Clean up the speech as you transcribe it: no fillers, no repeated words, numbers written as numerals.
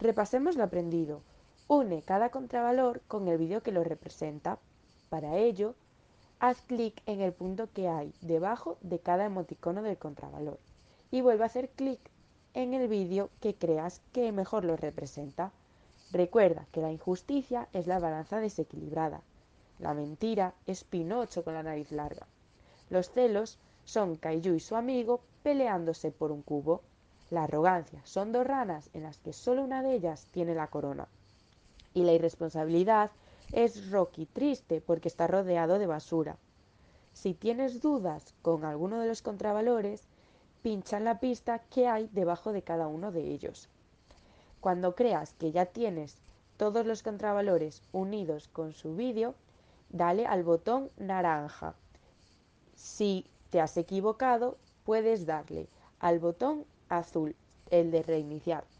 Repasemos lo aprendido. Une cada contravalor con el vídeo que lo representa. Para ello, haz clic en el punto que hay debajo de cada emoticono del contravalor y vuelve a hacer clic en el vídeo que creas que mejor lo representa. Recuerda que la injusticia es la balanza desequilibrada. La mentira es Pinocho con la nariz larga. Los celos son Caillou y su amigo peleándose por un cubo. La arrogancia son dos ranas en las que solo una de ellas tiene la corona. Y la irresponsabilidad es Rocky triste porque está rodeado de basura. Si tienes dudas con alguno de los contravalores, pincha en la pista que hay debajo de cada uno de ellos. Cuando creas que ya tienes todos los contravalores unidos con su vídeo, dale al botón naranja. Si te has equivocado, puedes darle al botón azul, el de reiniciar.